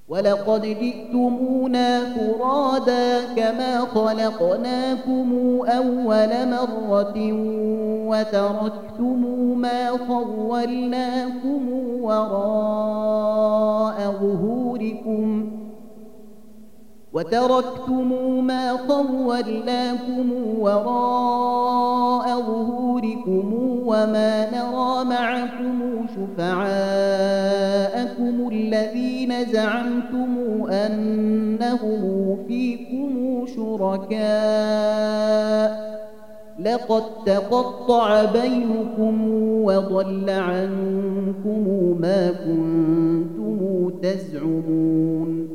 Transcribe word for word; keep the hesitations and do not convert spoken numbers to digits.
ولقد جئتمونا فرادا كما خلقناكم أول مرة وتركتم ما خولناكم وراء ظهوركم وتركتم ما خولناكم وراء ظهوركم وما نرى معكم شفعاءكم الذين زعمتم أنهم فيكم شركاء لقد تقطع بينكم وضل عنكم ما كنتم تزعمون